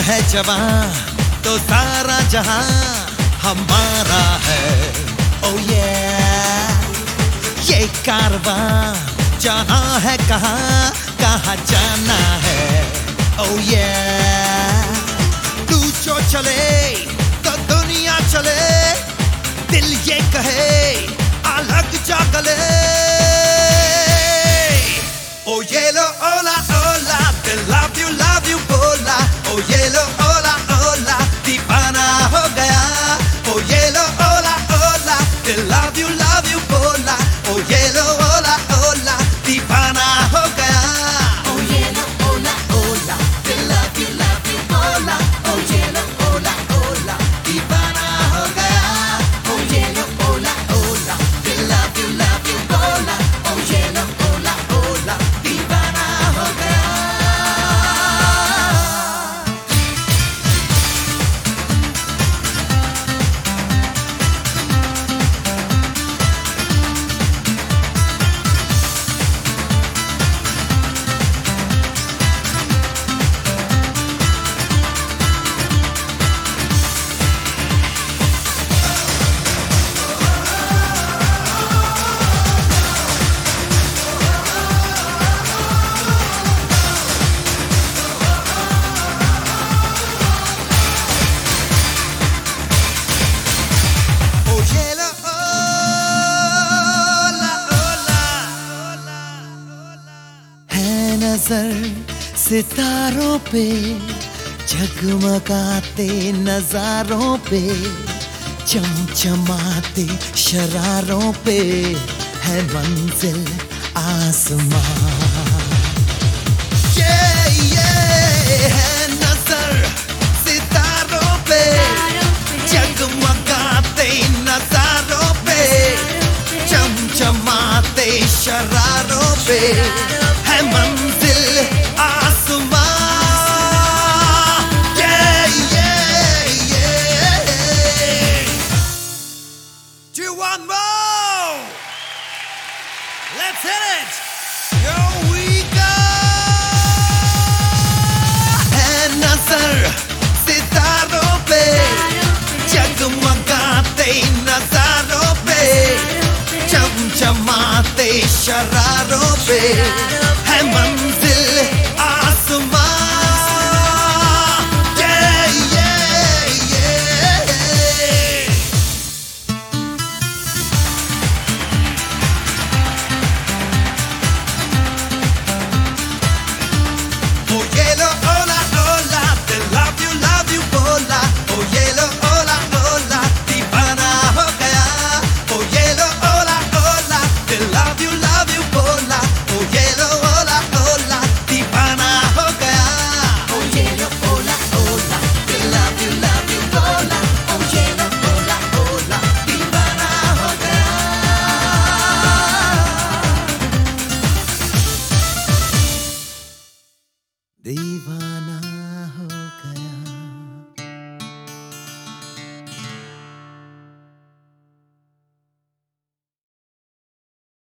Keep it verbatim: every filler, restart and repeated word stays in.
है जवां तो सारा जहां हमारा है। ओ ये ये कारवां जाना है कहाँ कहाँ जाना है। ओ ये तू जो चले तो दुनिया चले, दिल ये कहे अलग जा गले। ओ ये लो ओला ओला दिल लव यू लव यू बोला। ओ ये लो ओला ओला दीवाना हो गया। ओ ये लो ओला ओला दिल लव यू लव यू बोला। ओ ये लो ओला ओला दीवाना हो गया। Oh yellow ola ola, they love you love you ola. Oh yellow ola ola, दीवाना हो गया। Oh yellow ola ola, they love you love you ola. Oh yellow ola ola, दीवाना हो गया। ओ ये लो ओला ओला है नजर सितारों पे, झगमगाते नजारों पे, चमचमाते शरारों पे है मंजिल आसमां। ये ये है नजर सितारों पे, जगमगाते नजारों पे, चमचमाते शरारों पे है मंजिल आसमां। Yeah, yeah, yeah. Do you want more? Let's hit it. Here we go. है नजर सितारों पे, जगमगाते नजारों पे, चमचमाते शरारों पे है मंजिल आसमां। Yeah, yeah, yeah. Oh yellow ola ola, they love you love you bola. Oh yellow ola ola, दीवाना हो गया। Oh yellow ola ola, they love you love you bola. Oh yellow ola ola, दीवाना हो गया। Oh yellow ola ola, they love you love you ola. Oh yellow ola ola, दीवाना हो गया। दीवाना